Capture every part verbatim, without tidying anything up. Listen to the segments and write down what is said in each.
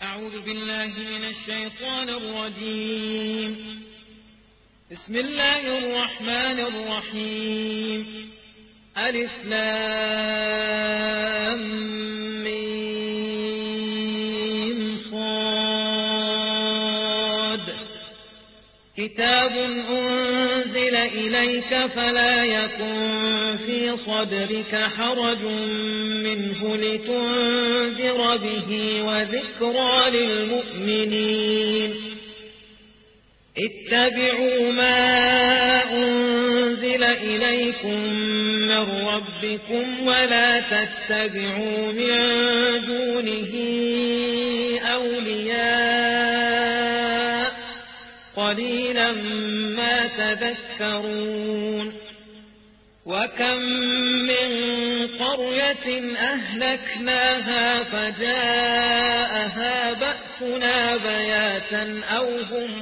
أعوذ بالله من الشيطان الرجيم. بسم الله الرحمن الرحيم. ألف لام ميم صاد. كتاب أنزل إليك فلا يكن في صدرك حرج منه لتنذر به وذكرى للمؤمنين. اتبعوا ما أنزل إليكم من ربكم ولا تتبعوا من دونه أولياء قليلا ما تذكرون. وكم من قرية أهلكناها فجاءها بأسنا بياتا أو هم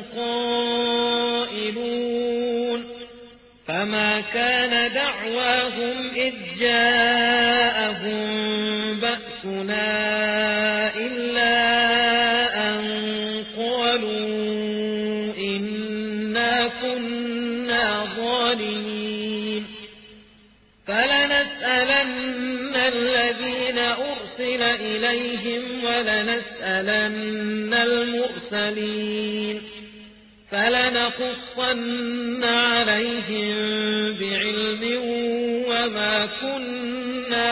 قائلون. فما كان دعواهم إذ جاءهم بأسنا إلا أن قالوا إنا كنا ظالمين. فلنسألن الذين أرسل إليهم ولنسألن المرسلين. فلنقصن عليهم بعلم وما كنا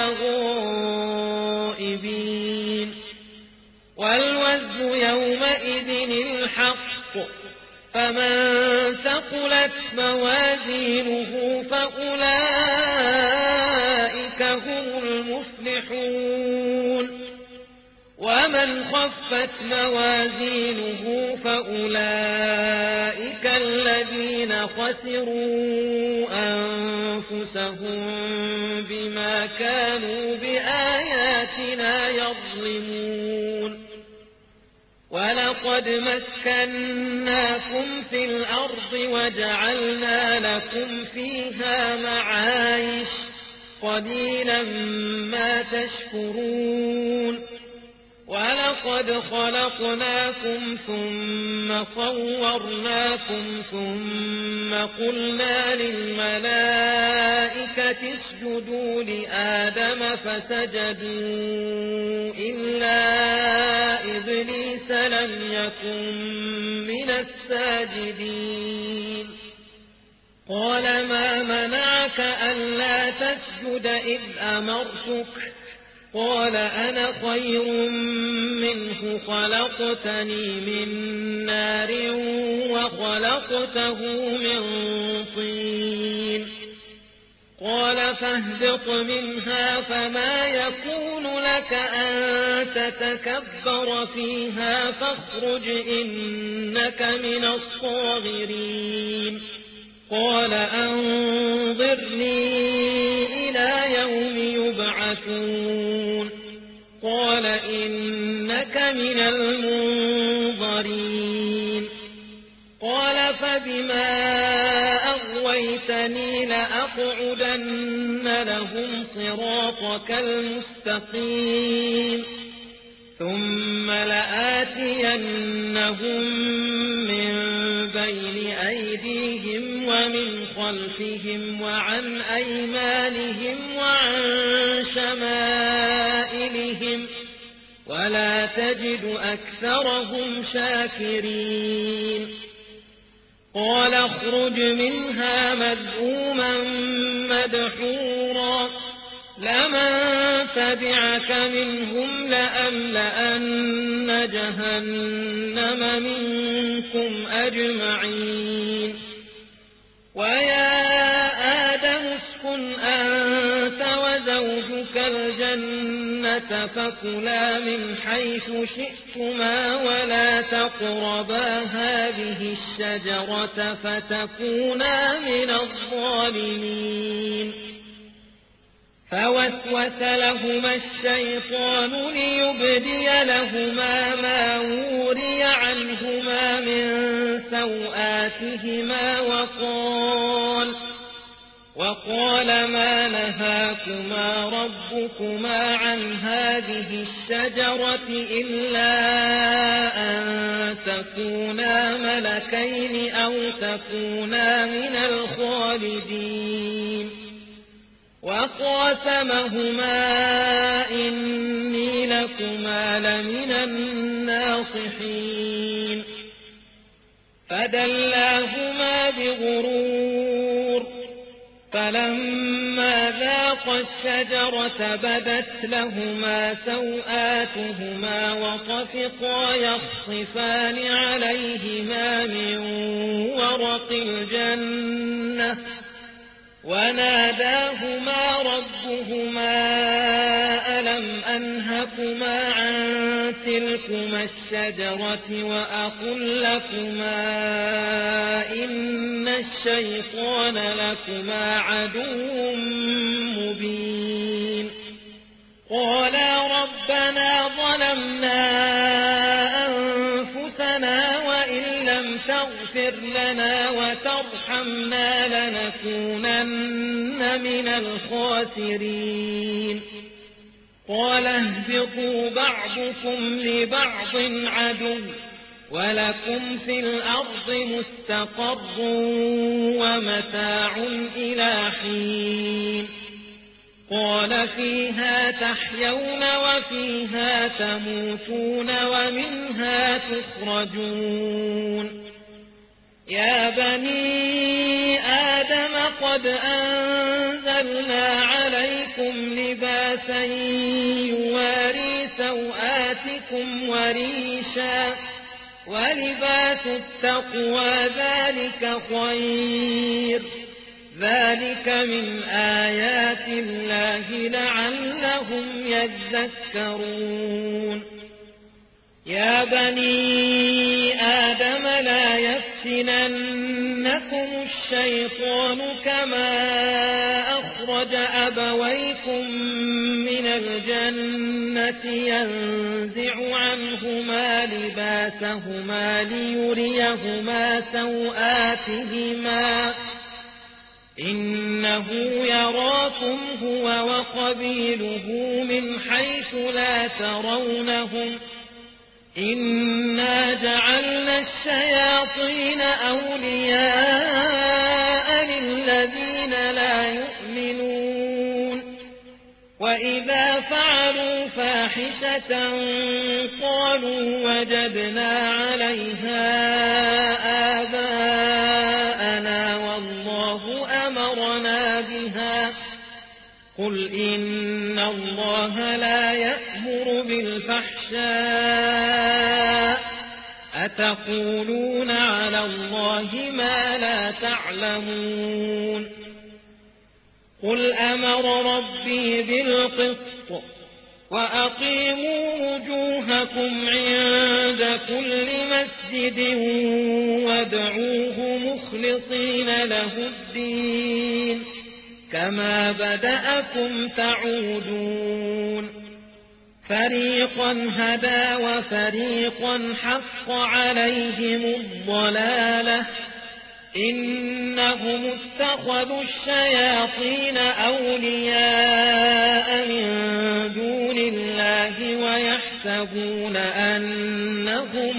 غائبين. والوزن يومئذ الحق. فمن ثقلت موازينه فأولئك هم المفلحون. ومن خفت موازينه فأولئك الذين خسروا أنفسهم بما كانوا بآياتنا يظلمون. ولقد مكناكم في الأرض وجعلنا لكم فيها معايش قليلا ما تشكرون. ولقد خلقناكم ثم صورناكم ثم قلنا للملائكة اسجدوا لآدم فسجدوا إلا إبليس لم يكن من الساجدين. قال ما منعك ألا تسجد إذ أمرتك؟ قال أنا خير منه خلقتني من نار وخلقته من طين. قال فاهبط منها فما يكون لك أن تتكبر فيها فاخرج إنك من الصاغرين. قال أنظرني إلى يوم يبعثون. قال إنك من المنظرين. قال فبما أغويتني لأقعدن لهم صراطك المستقيم ثم لآتينهم من بين أيديهم ومن خلفهم وعن أيمانهم وعن شمائلهم ولا تجد أكثرهم شاكرين. قال اخرج منها مذءوما مدحورا لمن تبعك منهم لأملأن جهنم منكم أجمعين. ويا آدم اسكن أنت وزوجك الجنة فكلا من حيث شئتما ولا تقربا هذه الشجرة فتكونا من الظالمين. فوسوس لهما الشيطان ليبدي لهما ما وري عنهما من سوآتهما وقال وقال ما نهاكما ربكما عن هذه الشجرة إلا تكونا ملكين أو تكونا من الخالدين وقاسمهما إني لكما لمن الناصحين فدلاهما بغرور فلما ذاقا الشجرة بدت لهما سوآتهما وطفقا يخصفان عليهما من ورق الجنة وناداهما ربهما ألم أنهكما عن تلكما الشجرة وأقل لكما إن الشيطان لكما عدو مبين قالا ربنا ظلمنا أنفسنا وإن لم تغفر لنا وترحمنا لنكونن من الخاسرين قال اهبطوا بعضكم لبعض عدو ولكم في الأرض مستقر ومتاع إلى حين قال فيها تحيون وفيها تموتون ومنها تخرجون يا بني آدم قد أنزلنا عليكم لباسا يواري سوآتكم وريشا ولباس التقوى ذلك خير ذلك من آيات الله لعلهم يذكرون يا بني آدم لا يفتننكم الشيطان كما أخرج أبويكم من الجنة ينزع عنهما لباسهما ليريهما سوآتهما إنه يراكم هو وقبيله من حيث لا ترونهم إنا جعلنا الشياطين أولياء للذين لا يؤمنون وإذا فعلوا فاحشة قالوا وجدنا عليها آباءنا والله أمرنا بها قل إن الله لا يأمر بالفحشاء أتقولون على الله ما لا تعلمون قل أمر ربي بالقسط وأقيموا وجوهكم عند كل مسجد وادعوه مخلصين له الدين كما بدأكم تعودون فريقا هدى وفريقا حق عليهم الضلالة إنهم اتخذوا الشياطين أولياء من دون الله ويحسبون أنهم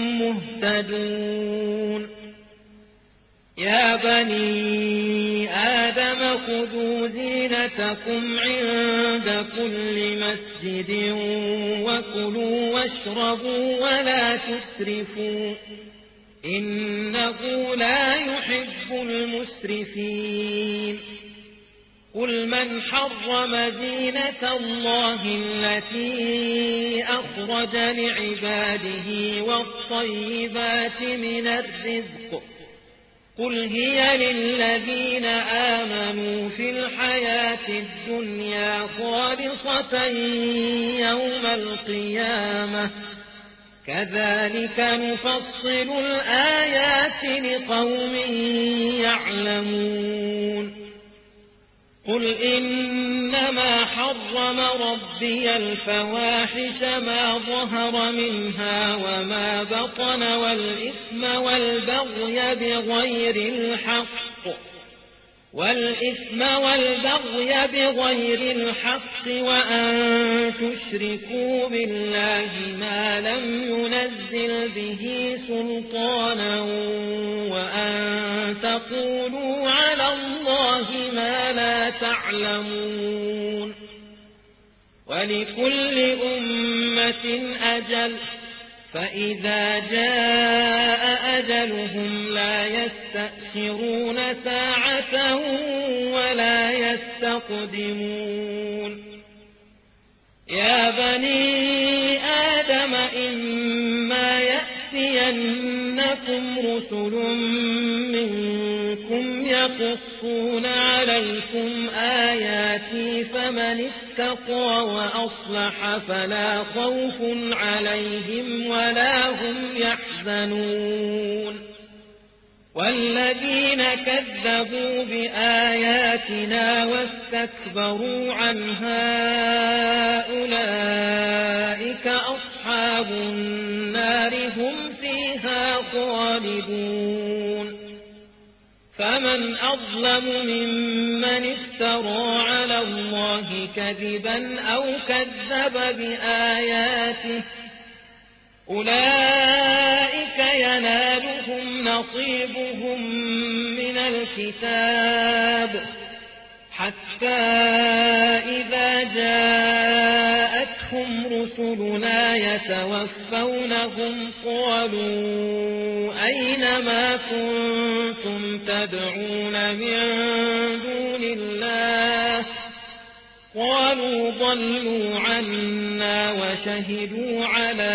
مهتدون يا بني آدم خذوا زينتكم عند كل مسجد وكلوا واشربوا ولا تسرفوا إنه لا يحب المسرفين قل من حرم زينة الله التي أخرج لعباده والطيبات من الرزق قل هي للذين آمنوا في الحياة الدنيا خالصة يوم القيامة كذلك نفصل الآيات لقوم يعلمون قل إنما حرم ربي الفواحش ما ظهر منها وما بطن والإثم والبغي بغير الحق والإثم والبغي بغير الحق وأن تشركوا بالله ما لم ينزل به سلطانا وأن تقولوا على الله ما لا تعلمون ولكل أمة أجل فإذا جاء أجلهم لا يستأخرون ساعة ولا يستقدمون يا بني آدم إما يأتينكم رسل منكم يقصون عليكم آياتي فمن اتقى وأصلح فلا خوف عليهم ولا هم يحزنون والذين كذبوا بآياتنا واستكبروا عنها أولئك أصحاب النار هم فيها خالدون فمن أظلم ممن افترى على الله كذبا أو كذب بآياته أولئك ينالهم نصيبهم من الكتاب حتى إذا جاءتهم رسلنا يتوفونهم قالوا أين ما كنتم تدعون من دون الله قالوا ضلوا عنا وشهدوا على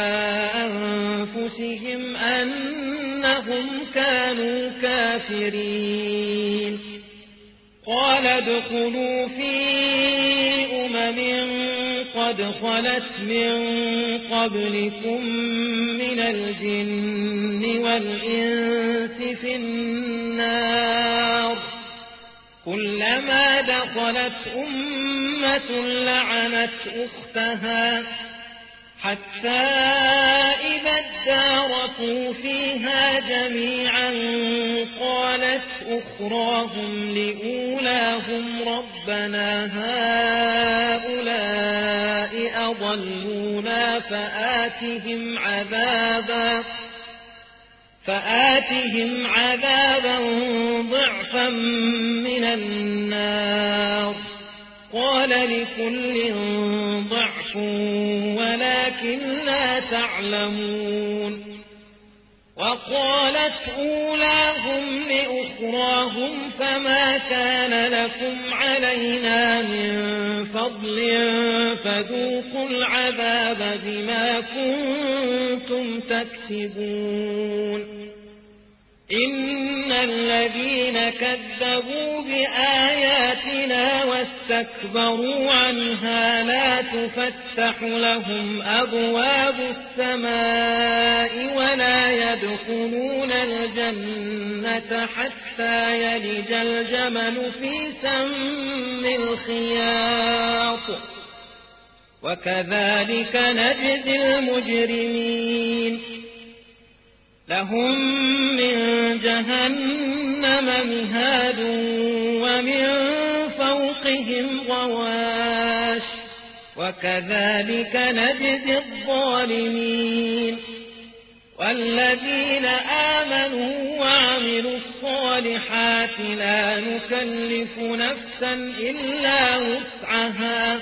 أنفسهم أنهم كانوا كافرين قال ادخلوا في أمم قد خلت من قبلكم من الجن والإنس في النار كلما دخلت أمة لعنت أختها حتى إذا اداركوا فيها جميعا قالت أخراهم لأولاهم ربنا هؤلاء أضلونا فآتهم عذابا فآتهم عذابا ضعفا من النار قال لكل ضعف ولكن لا تعلمون وقالت أولاهم لأخراهم فما كان لكم علينا من فضل فذوقوا العذاب بما كنتم تكسبون إن الذين كذبوا بآياتنا واستكبروا عنها لا تفتح لهم أبواب السماء ولا يدخلون الجنة حتى يلج الجمل في سم الخياط وكذلك نجزي المجرمين لهم من جهنم مهاد ومن فوقهم غواش وكذلك نجزي الظالمين والذين آمنوا وعملوا الصالحات لا نكلف نفسا إلا وسعها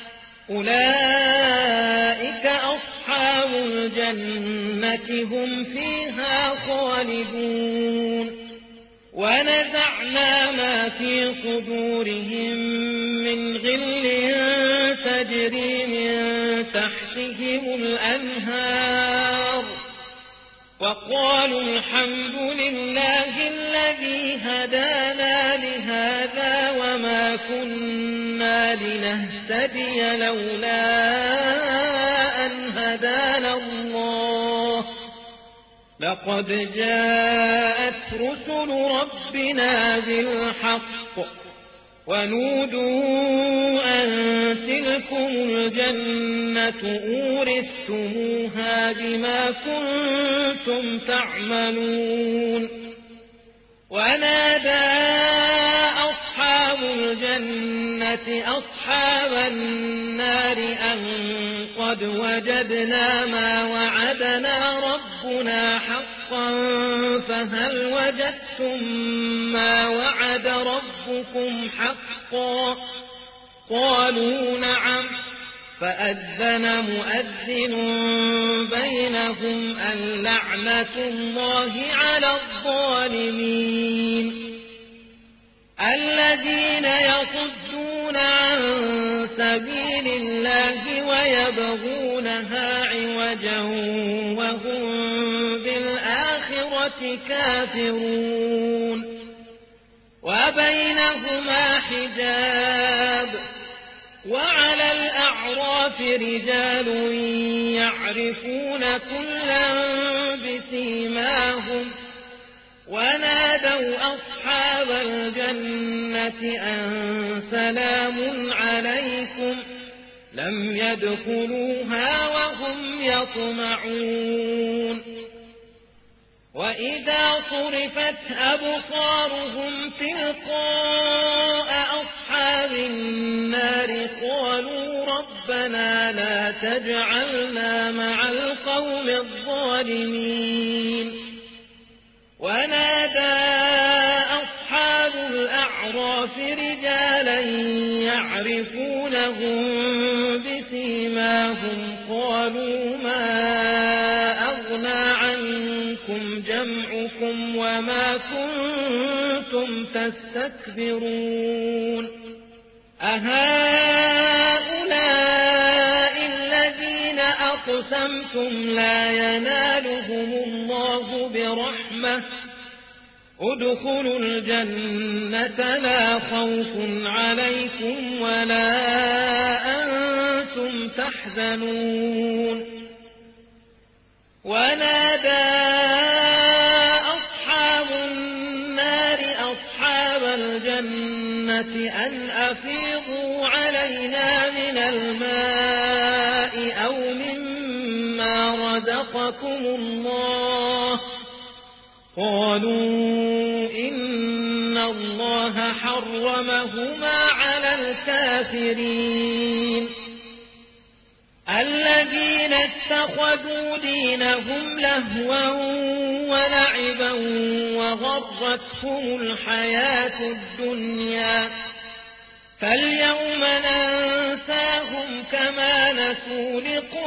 أولئك أصحاب الجنة هم فيها خالدون ونزعنا ما في صدورهم من غل تجري من تحتهم الأنهار وقالوا الحمد لله الذي هدانا لهذا وما كنا لنهتدي لولا أن هدانا الله لقد جاءت رسل ربنا بالحق ونودوا أن تلكم الجنة أورثتموها بما كنتم تعملون ونادى أصحاب الجنة أصحاب أصحاب النار أن قد وجدنا ما وعدنا ربنا حقا فهل وجدتم ما وعد ربكم حقا قالوا نعم فأذن مؤذن بينهم اللعنة الله على الظالمين الذين يصدون عن سبيل الله ويبغونها عوجا وهم بالآخرة كافرون وبينهما حجاب وعلى الأعراف رجال يعرفون كلا بسيماهم ونادوا أصحاب الجنة أن سلام عليكم لم يدخلوها وهم يطمعون وإذا صرفت أبصارهم تلقاء أصحاب النار قالوا ربنا لا تجعلنا مع القوم الظالمين ونادى أصحاب الأعراف رجالا يعرفونهم بسيماهم قالوا ما أغنى عنكم جمعكم وما كنتم تستكبرون أهؤلاء الذين أقسمتم لا ينالهم الله برحمة ادخلوا الجنة لا خوف عليكم ولا أنتم تحزنون ونادى أصحاب النار أصحاب الجنة أن أفيضوا علينا من الماء أو مما رزقكم الله قالوا إن الله حرمهما على الكافرين الذين اتخذوا دينهم لهوا ولعبا وغرتهم الحياة الدنيا فاليوم ننساهم كما نسوا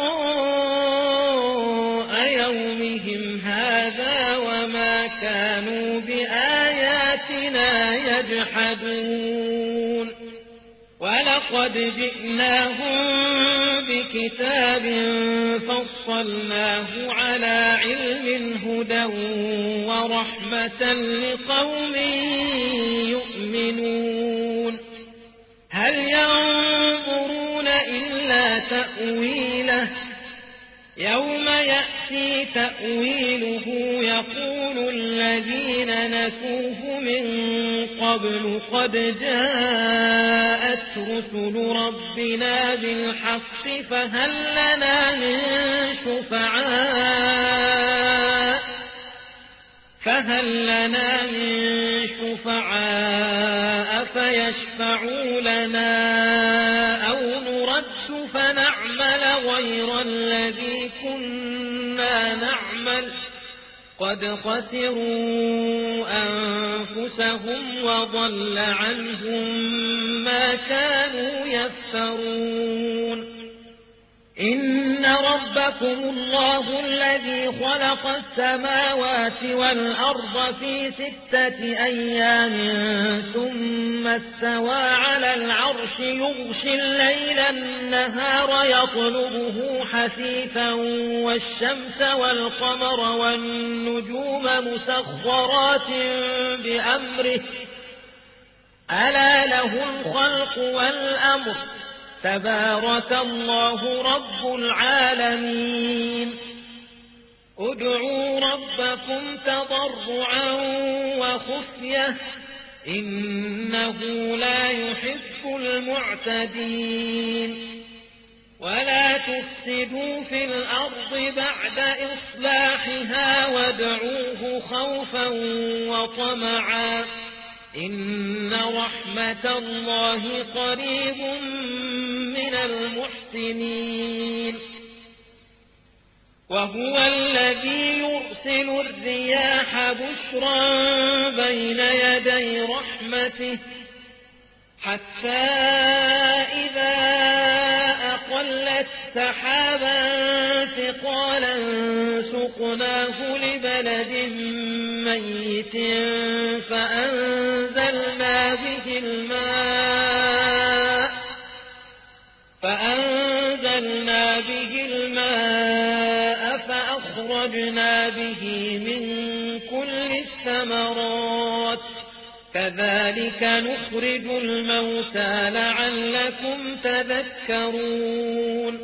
لقاء يومهم هذا وما كانوا بآياتنا يجحدون ولقد جئناهم بكتاب فصلناه على علم هدى ورحمة لقوم يؤمنون هل ينظرون إلا تأويله يوم يأتي تأويله يقول الذين نسوه من قبل قد جاءت رسل ربنا بالحق فهل لنا من شفعاء فهل لنا من شفعاء فيشفعوا لنا أو نرد فنعمل غير الذي كنا نعمل قد خسروا أنفسهم وضل عنهم ما كانوا يفترون إن ربكم الله الذي خلق السماوات والأرض في ستة أيام ثم استوى على العرش يغشي الليل النهار يطلبه حثيثا والشمس والقمر والنجوم مسخرات بأمره ألا له الخلق والأمر تبارك الله رب العالمين ادعوا ربكم تضرعا وخفية إنه لا يحب المعتدين ولا تفسدوا في الأرض بعد إصلاحها وادعوه خوفا وطمعا إن رحمة الله قريب من المحسنين وهو الذي يرسل الرياح بشرا بين يدي رحمته حتى إذا أقلت سحابا ثقالا سقناه لبلد ميت فأنزلنا به الماء فأنزلنا به الماء فأخرجنا به من كل الثمرات كذلك نخرج الموتى لعلكم تذكرون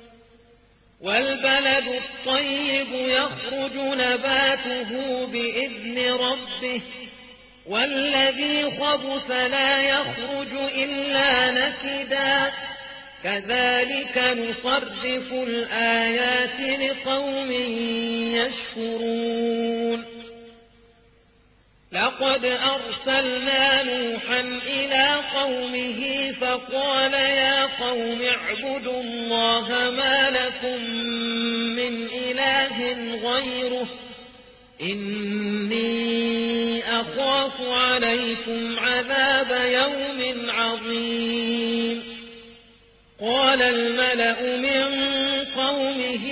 والبلد الطيب يخرج نباته بإذن ربه والذي خبث لا يخرج إلا نكدا كذلك نصرف الآيات لقوم يشكرون لقد أرسلنا نوحا إلى قومه فقال يا قوم اعبدوا الله ما لكم من إله غيره إني أخاف عليكم عذاب يوم عظيم قال الملأ من قومه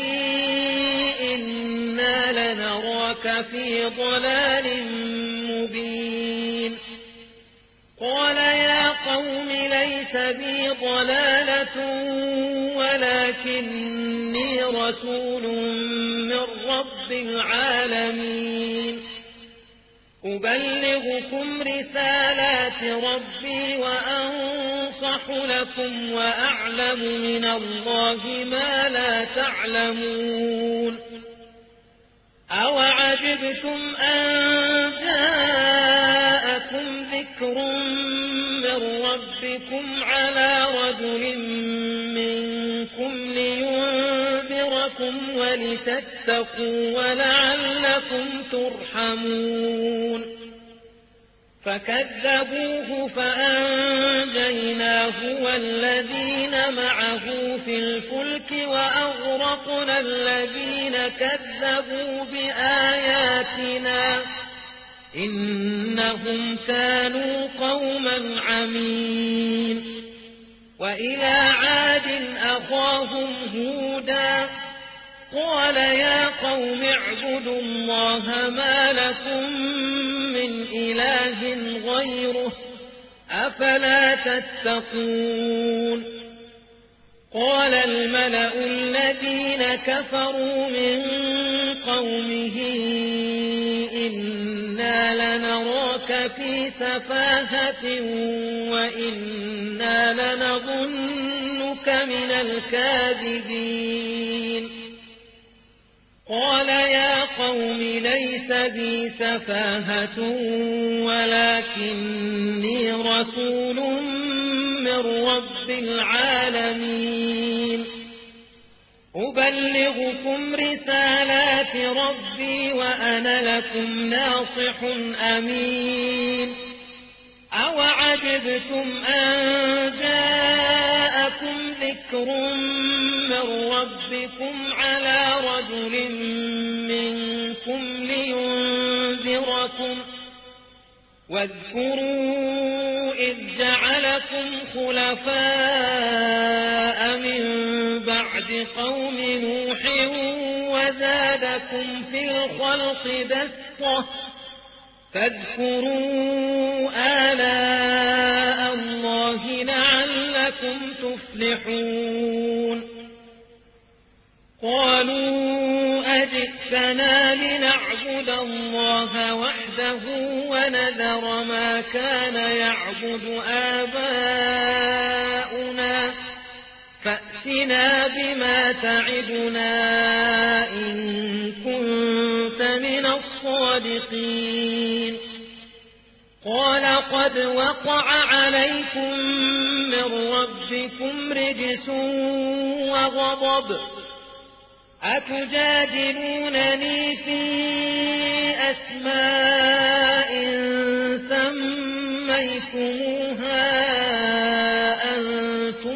إنا لنراك في ضلال مبين قال يا قوم ليس بي ضلالة ولكني رسول من رب العالمين أبلغكم رسالات ربي وأنصح لكم وأعلم من الله ما لا تعلمون أوعجبتم أن جاءكم ذكر من ربكم على رجل منكم لينذركم ولتتقوا ولعلكم ترحمون فكذبوه فأنجيناه والذين معه في الفلك وأغرقنا الذين كذبوا بآياتنا إنهم كانوا قوما عمين وإلى عاد أخاهم هودا قال يا قوم اعبدوا الله ما لكم من إله غيره أفلا تتقون قال الملأ الذين كفروا من قومه إنا لنراك في سفاهة وإنا لنظنك من الكاذبين قال يا قوم ليس بي سفاهة ولكني رسول من رب العالمين أبلغكم رسالات ربي وأنا لكم ناصح أمين أوعجبتم أن جاءكم ذكر من ربكم على رجل منكم لينذركم واذكروا إذ جعلكم خلفاء من بعد قوم نوح وزادكم في الخلق بسطة فاذكروا آلاء الله لعلكم تفلحون قالوا أجئتنا لنعبد الله وحده ونذر ما كان يعبد آباؤنا فأتنا بما تعدنا إن كنت من الصادقين قال قد وقع عليكم من ربكم رجس وغضب أتجادلونني في أسماء سميتموها سميتموها أنتم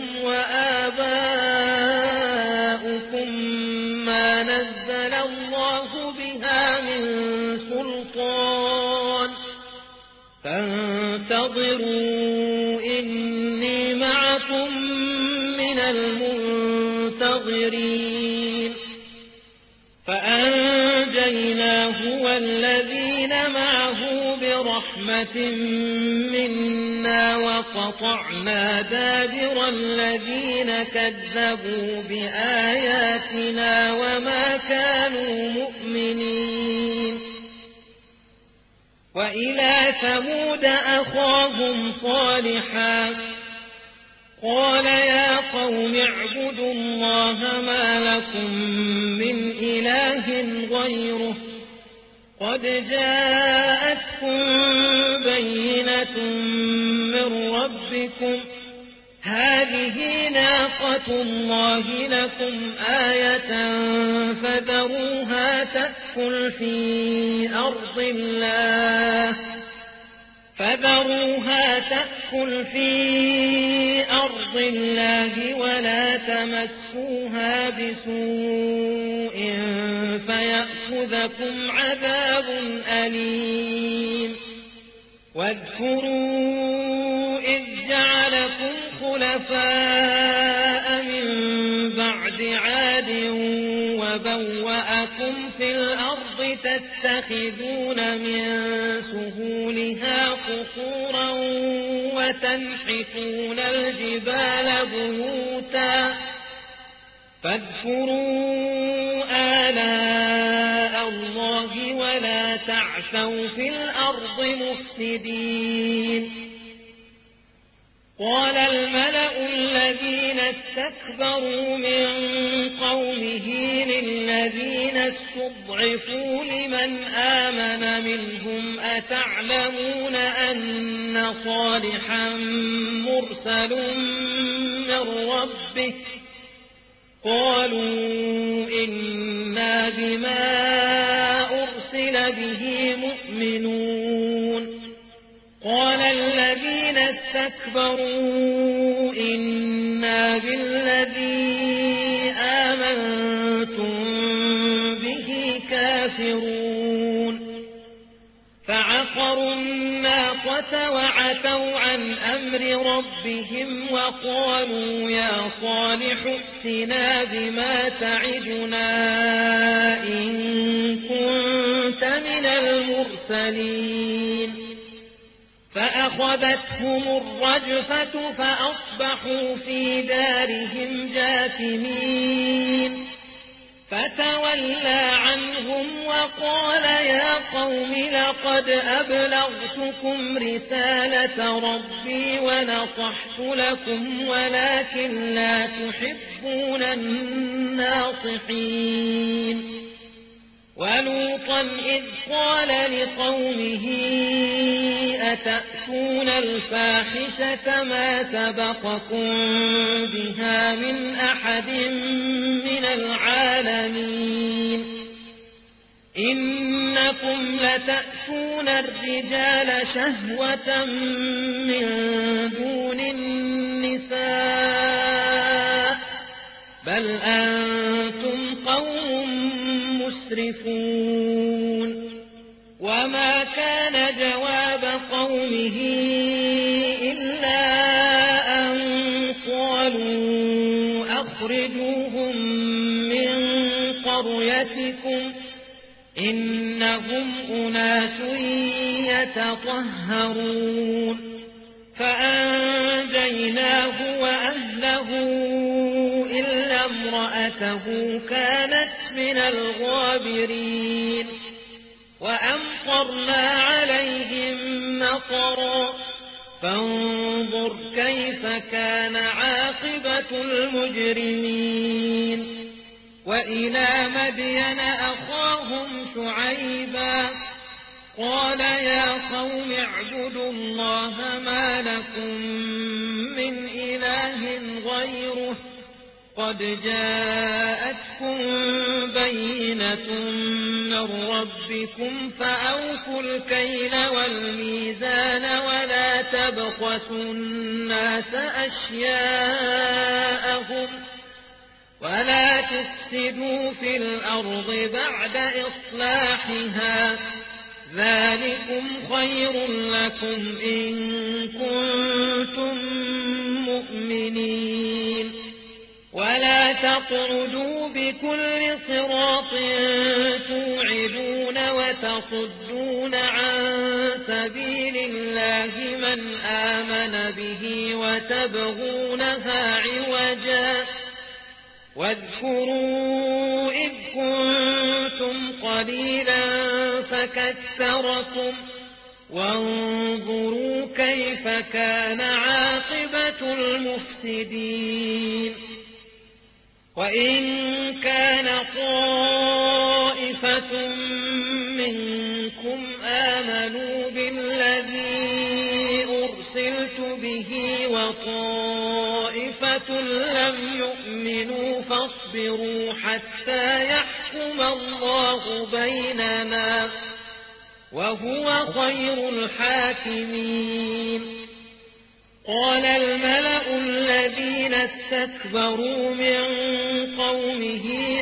وآباؤكم ما نزل الله بها من سلطان فانتظروا إني معكم من المنتظرين فأنجيناه والذين معه برحمة منا وقطعنا دابر الذين كذبوا بآياتنا وما كانوا مؤمنين وإلى ثمود أخاهم صالحا قال يا قوم اعبدوا الله ما لكم من إله غيره قد جاءتكم بينة من ربكم هذه ناقة الله لكم آية فذروها تأكل في أرض الله فذروها تأكل في أرض الله ولا تمسوها بسوء فيأخذكم عذاب أليم واذكروا إذ جعلكم خلفاء من بعد عاد وبوأكم في الأرض تتخذون من سهولها قصورا وتنحتون الجبال بيوتا فاذكروا آلاء الله ولا تعثوا في الأرض مفسدين قال الملأ الذين استكبروا من قومه للذين استضعفوا لمن آمن منهم أتعلمون أن صالحا مرسل من ربه قالوا إنا بما أرسل به مؤمنون قال الذين استكبروا إنا بالذي آمنتم به كافرون فعقروا الناقة وعتوا عن أمر ربهم وقالوا يا صالح ائتنا بما تعدنا إن كنت من المرسلين فأخذتهم الرجفة فأصبحوا في دارهم جاثمين فتولى عنهم وقال يا قوم لقد أبلغتكم رسالة ربي ونصحت لكم ولكن لا تحبون الناصحين ولوطا إذ قال لقومه أتأتون الفاحشة ما سبقكم بها من أحد من العالمين إنكم لتأتون الرجال شهوة من دون النساء بل أنتم قوم مسرفون وما كان جواب قومه إلا أن قالوا أخرجوهم من قريتكم إنهم أناس يتطهرون فأنجيناه وأهله إلا امرأته كانت من الغابرين وأمطرنا عليهم مطرا فانظر كيف كان عاقبة المجرمين وإلى مدين أخاهم شعيبا قال يا قوم اعبدوا الله ما لكم من إله غيره قد جاءتكم بينة من ربكم فأوفوا الكيل والميزان ولا تبخسوا الناس أشياءهم ولا تفسدوا في الأرض بعد إصلاحها ذلكم خير لكم إن كنتم مؤمنين ولا تقعدوا بكل صراط توعدون وتصدون عن سبيل الله من آمن به وتبغونها عوجا واذكروا إذ كنتم قليلا فكثركم وانظروا كيف كان عاقبة المفسدين وإن كان طائفة منكم آمنوا بالذي أرسلت به وطائفة لم يؤمنوا فاصبروا حتى يحكم الله بيننا وهو خير الحاكمين قال الملأ الذين استكبروا من قومه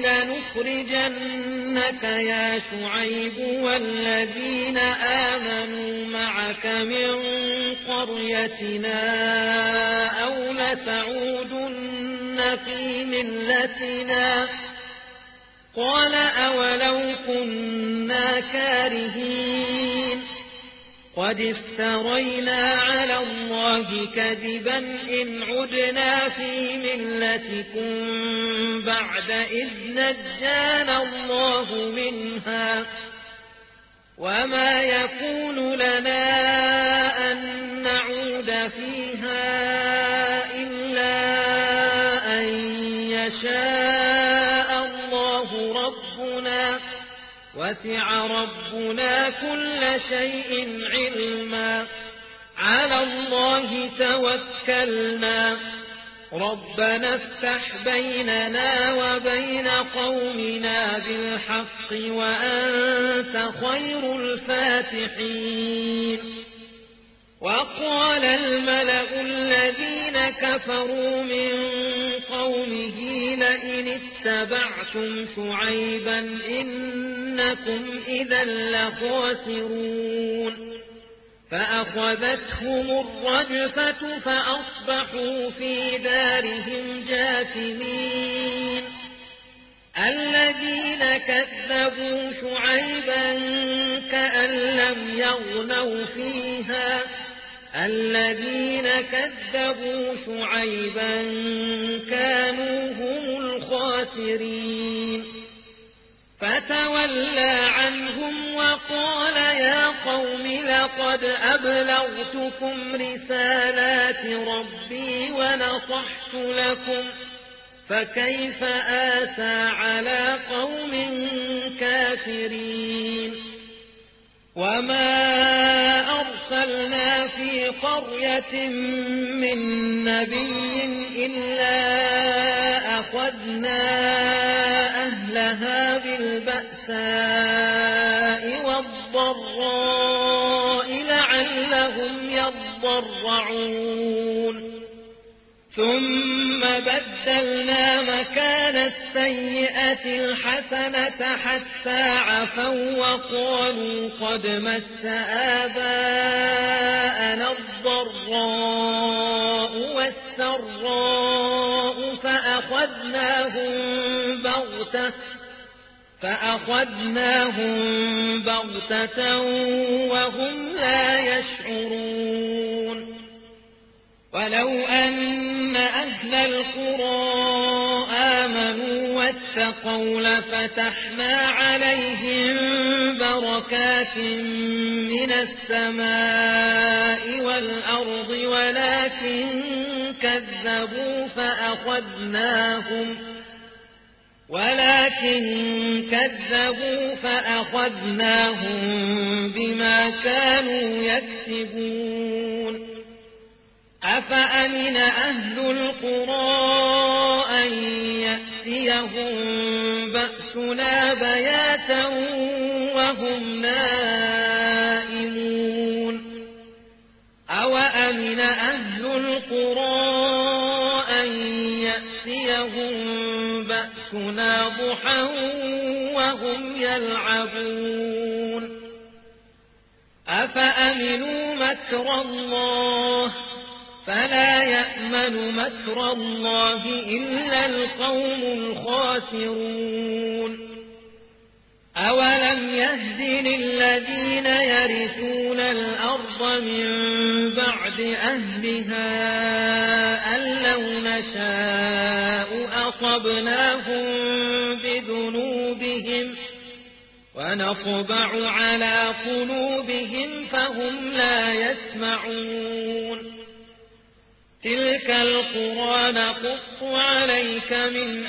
لنخرجنك يا شعيب والذين آمنوا معك من قريتنا أو لتعودن في ملتنا قال أولو كنا كارهين قد افترينا على الله كذبا إن عدنا في ملتكم بعد إذ نجانا الله منها وما يكون لنا أن نعود فيها إلا أن يشاء الله ربنا وسع ربنا كل شيء علما على الله توكلنا ربنا افتح بيننا وبين قومنا بالحق وأنت خير الفاتحين وقال الملأ الذين كفروا من قومه لئن اتبعتم شعيبا إنكم إذا لخاسرون فأخذتهم الرجفة فأصبحوا في دارهم جاثمين الذين كذبوا شعيبا كأن لم يغنوا فيها الذين كذبوا شعيبا كانوا هم الخاسرين فتولى عنهم وقال يا قوم لقد أبلغتكم رسالات ربي ونصحت لكم فكيف آسى على قوم كافرين وما أرسلنا في قرية من نبي إلا أخذنا أهلها بالبأساء والضراء لعلهم يضرعون ثم بدلنا مكان السيئة الحسنة حتى عفوا وقالوا قد مس آباءنا الضراء والسراء فأخذناهم بغتة فأخذناهم بغتة وهم لا يشعرون ولو أن أهل القرى آمنوا واتقوا لفتحنا عليهم بركات من السماء والأرض ولكن كذبوا فأخذناهم ولكن كذبوا فأخذناهم بما كانوا يكسبون أفأمن أهل القرى أن يأتيهم بأسنا بياتا وأختنا ضحى وهم يلعبون أفأمنوا مكر الله فلا يأمن مكر الله إلا القوم الخاسرون أولم يهد للذين يرثون الأرض من بعد أهلها أن لو نشاء أصبناهم بذنوبهم ونطبع على قلوبهم فهم لا يسمعون تلك القرى نقص عليك من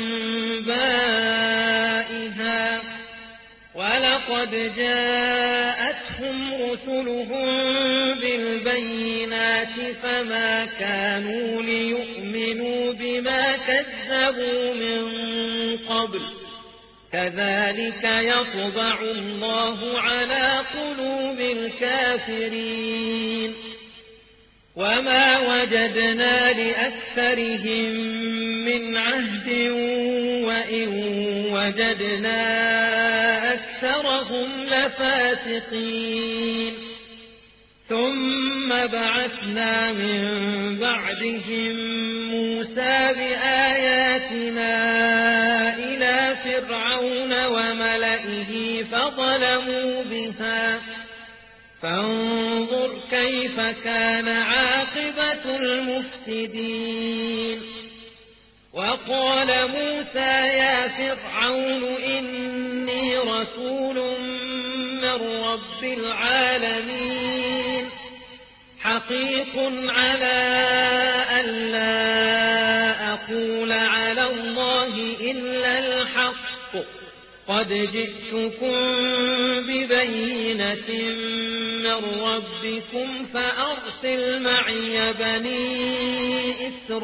أنبائها ولقد جاءتهم رسلهم بالبينات فما كانوا ليؤمنوا بما كذبوا من قبل كذلك يطبع الله على قلوب الكافرين وما وجدنا لأكثرهم من عهد وإن وجدنا أكثرهم لفاسقين ثم بعثنا من بعدهم موسى بآياتنا إلى فرعون وملئه فظلموا بها فانظر كيف كان عاقبة المفسدين وقال موسى يا فرعون إني رسول من رب العالمين حقيق على أن لا أقول على الله إلا الحق قد جئتكم ببينة من ربكم فأرسل معي بني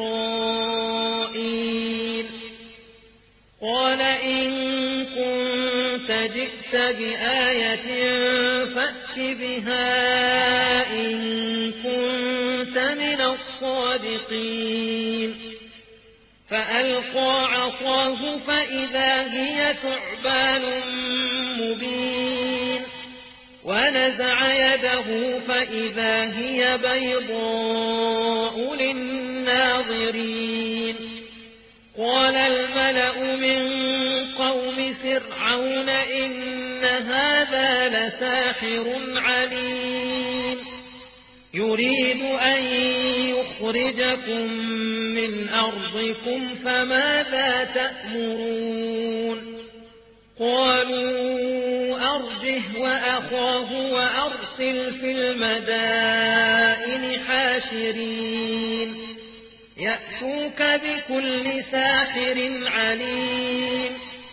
إسرائيل قال إن كنت جئت بآية فأت بها إن كنت من الصادقين فألقى عصاه فإذا هي ثعبان مبين ونزع يده فإذا هي بيضاء للناظرين قال الملأ من قوم فرعون إن هذا لساحر عليم يريد أن يخرجكم من أرضكم فماذا تأمرون قالوا أرجه وأخاه وأرسل في المدائن حاشرين يأتوك بكل ساحر عليم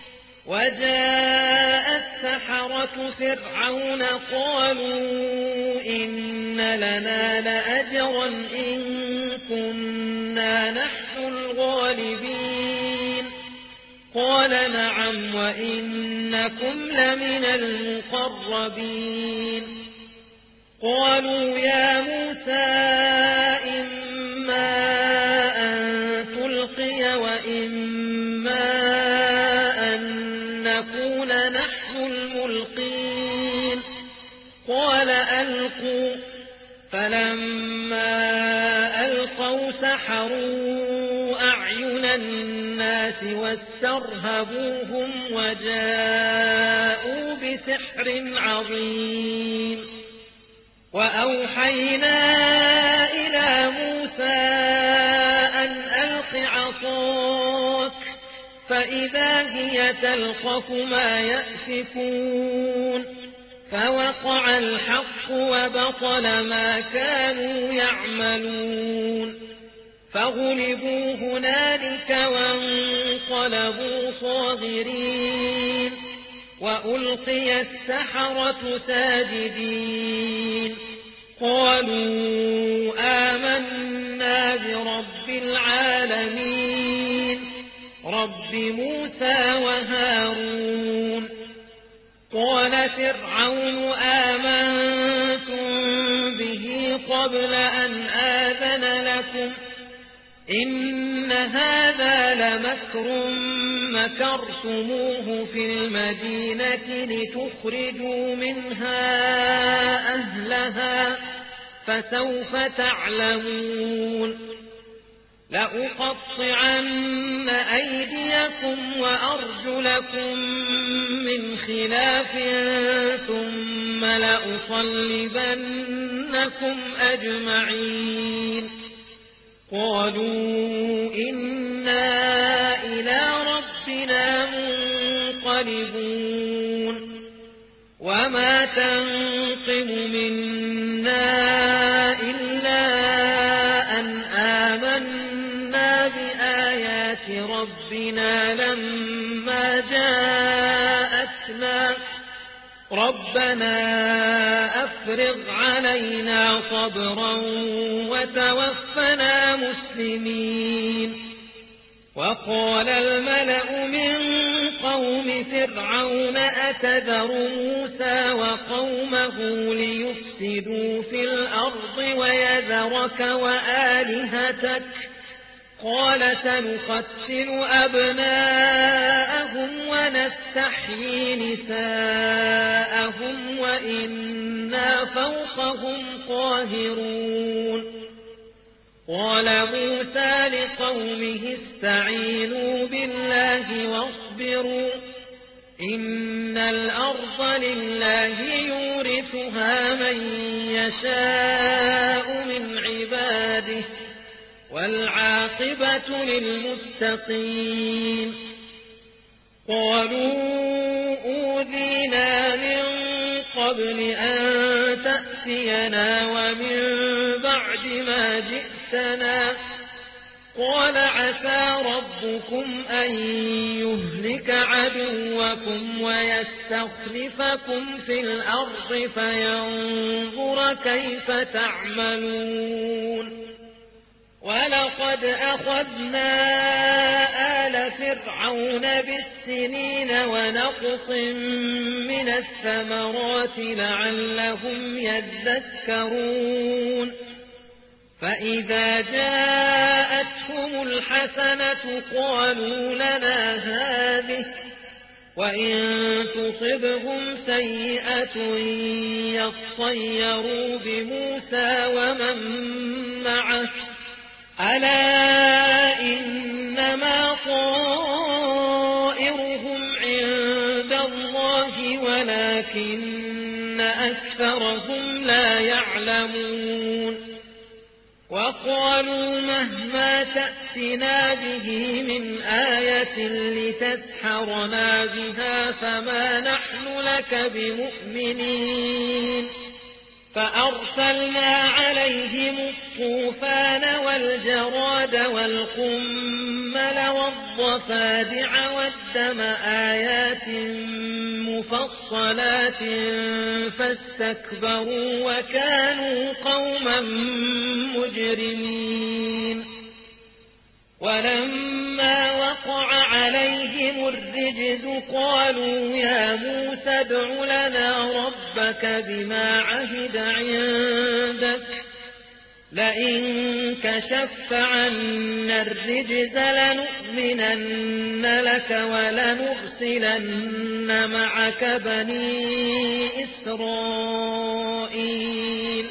وجاء السحرة فرعون قالوا إن لنا لأجرا إن كنا نحن الغالبين قال نعم وإنكم لمن المقربين قالوا يا موسى إما أن تلقي وإما أن نكون نحن الملقين قال ألقوا فلما ألقوا سحروا أعين الناس واسترهبوهم وجاءوا بسحر عظيم وأوحينا إلى موسى أن ألق عصاك فإذا هي تلقف ما يأفكون فوقع الحق وبطل ما كانوا يعملون فغلبوا هنالك وانقلبوا صاغرين وألقي السحرة ساجدين قالوا آمنا برب العالمين رب موسى وهارون قال فرعون آمنتم به قبل أن آذن لكم إن هذا لمكر مكرتموه في المدينة لتخرجوا منها أهلها فسوف تعلمون لأقطعن أيديكم وأرجلكم من خلاف ثم لأصلبنكم أجمعين قالوا إنا إلى ربنا منقلبون وما تنقم منا إلا أن آمنا بآيات ربنا لما جاءتنا ربنا أفرغ علينا صبرا وتوفنا مسلمين وقال الملأ من قوم فرعون أتذر موسى وقومه ليفسدوا في الأرض ويذرك وآلهتك قال سنقتل أبناءهم ونستحيي نساءهم وإنا فوقهم قاهرون قال موسى لقومه استعينوا بالله واصبروا إن الأرض لله يورثها من يشاء من عباده والعاقبة للمتقين قالوا أوذينا من قبل أن تأتينا ومن بعد ما جئتنا قال عسى ربكم أن يهلك عدوكم ويستخلفكم في الأرض فينظر كيف تعملون ولقد أخذنا آل فرعون بالسنين ونقص من الثمرات لعلهم يذكرون فإذا جاءتهم الحسنة قالوا لنا هذه وإن تصبهم سيئة يطيروا بموسى ومن معه ألا إنما طائرهم عند الله ولكن أكثرهم لا يعلمون وقالوا مهما تأتنا به من آية لتسحرنا بها فما نحن لك بمؤمنين فأرسلنا عليهم الطوفان والجراد والقمل والضفادع والدم آيات مفصلات فاستكبروا وكانوا قوما مجرمين ولما وقع عليهم الرجز قالوا يا موسى ادع لنا ربك بما عهد عندك لئن كشفت عنا الرجز لنؤمنن لك ولنرسلن معك بني إسرائيل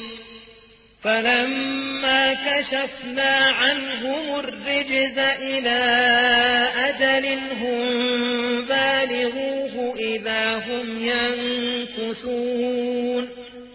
فلما كشفنا عنهم الرجز إلى أجل هم بالغوه إذا هم ينكثون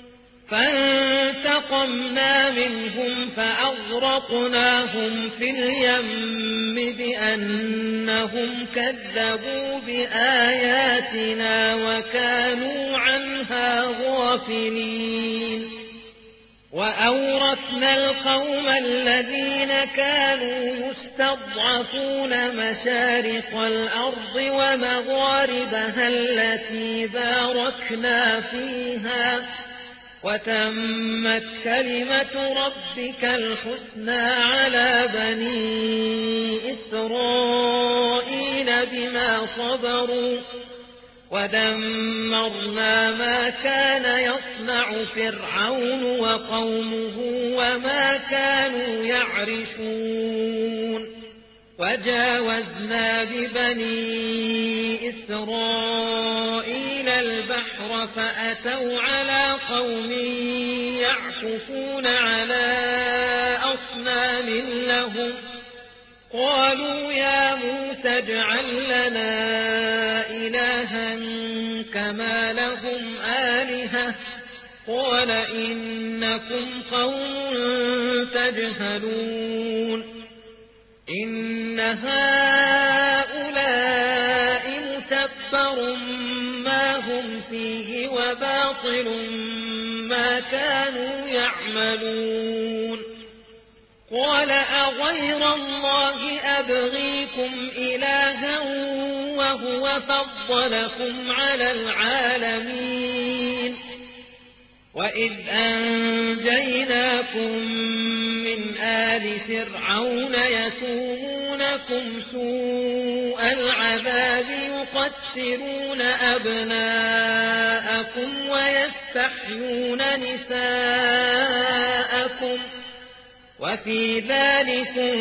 فانتقمنا منهم فأغرقناهم في اليم بأنهم كذبوا بآياتنا وكانوا عنها غافلين وأورثنا القوم الذين كانوا يستضعفون مشارق الأرض ومغاربها التي باركنا فيها وتمت كلمة ربك الحسنى على بني إسرائيل بما صبروا ودمرنا ما كان يصنع فرعون وقومه وما كانوا يعرشون وجاوزنا ببني إسرائيل البحر فأتوا على قوم يعكفون على أصنام لهم قالوا يا موسى اجعل لنا إلها كما لهم آلهة قال إنكم قوم تجهلون إن هؤلاء متبر ما هم فيه وباطل ما كانوا يعملون قال أغير الله أبغيكم إلها وهو فضلكم على العالمين وإذ أنجيناكم من آل فرعون يسومونكم سوء العذاب يقتلون أبناءكم ويستحيون نساءكم وفي ذلكم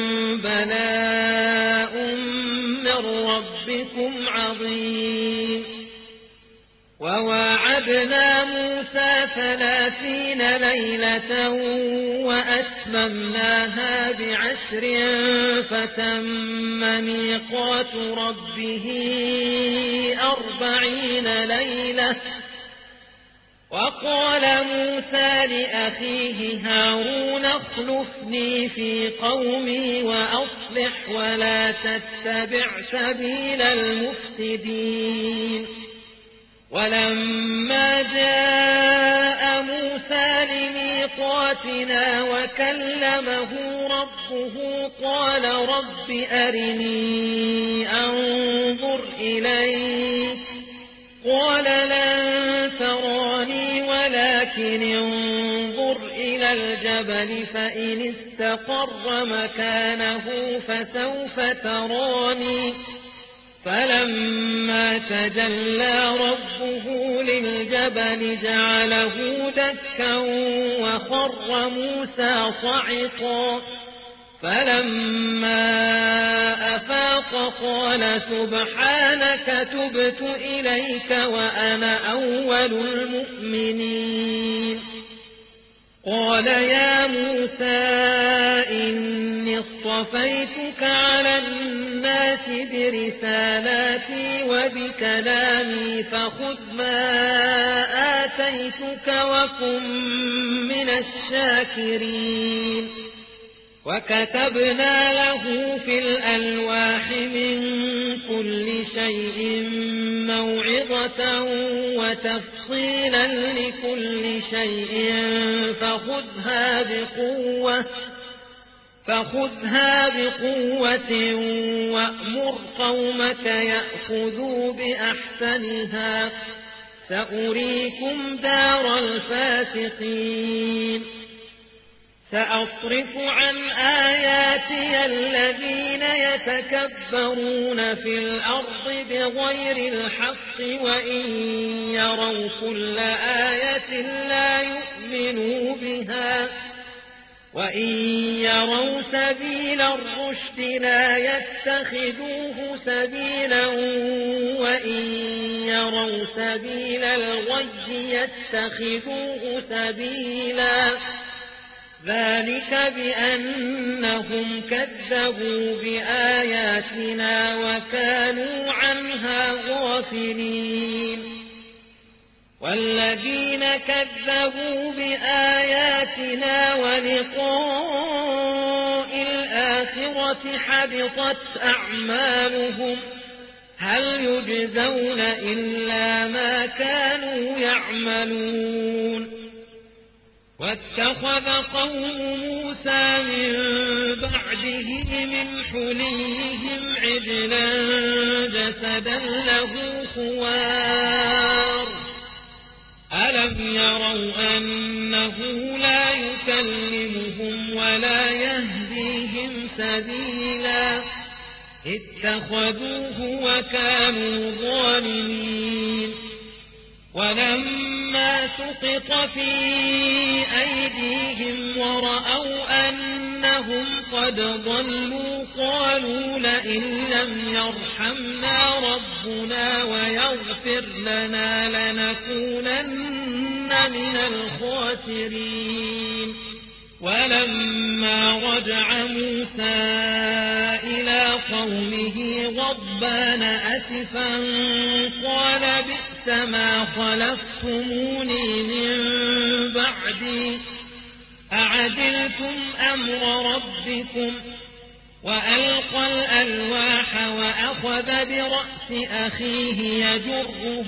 بلاء من ربكم عظيم وواعدنا موسى ثلاثين ليلة وأتممناها بعشر فتم ميقات ربه أربعين ليلة وقال موسى لأخيه هارون اخلفني في قومي وأصلح ولا تتبع سبيل المفسدين ولما جاء موسى لميقاتنا وكلمه ربه قال رب أرني أنظر إليك قال لن تراني ولكن انظر إلى الجبل فإن استقر مكانه فسوف تراني فلما تجلى ربه للجبل جعله دكا وخر موسى صعقا فلما أفاق قال سبحانك تبت إليك وأنا أول المؤمنين قال يا موسى إني اصطفيتك على الناس برسالاتي وبكلامي فخذ ما آتيتك وكن من الشاكرين وكتبنا له في الألواح من كل شيء موعظة وتفصيلا لكل شيء فخذها بقوة فخذها بقوة وأمر قومك يأخذوا بأحسنها سأريكم دار الفاسقين سأصرف عن آياتي الذين يتكبرون في الأرض بغير الحق وإن يروا كل آية لا يؤمنوا بها وإن يروا سبيل الرشد لا يتخذوه سبيلا وإن يروا سبيل الغي يتخذوه سبيلا ذلك بأنهم كذبوا بآياتنا وكانوا عنها غافلين والذين كذبوا بآياتنا ولقاء الآخرة حبطت أعمالهم هل يجزون إلا ما كانوا يعملون واتخذ قوم موسى من بعده من حليهم عجلا جسدا له خوار ألم يروا أنه لا يكلمهم ولا يهديهم سبيلا اتخذوه وكانوا ظالمين ولما سقط في أيديهم ورأوا أنهم قد ضلوا قالوا لئن لم يرحمنا ربنا ويغفر لنا لنكونن من الخاسرين. ولما رجع موسى إلى قومه غضبان أسفا قال بئس ما خلفتموني من بعدي أعجلتم أمر ربكم. وألقى الألواح وأخذ برأس أخيه يجره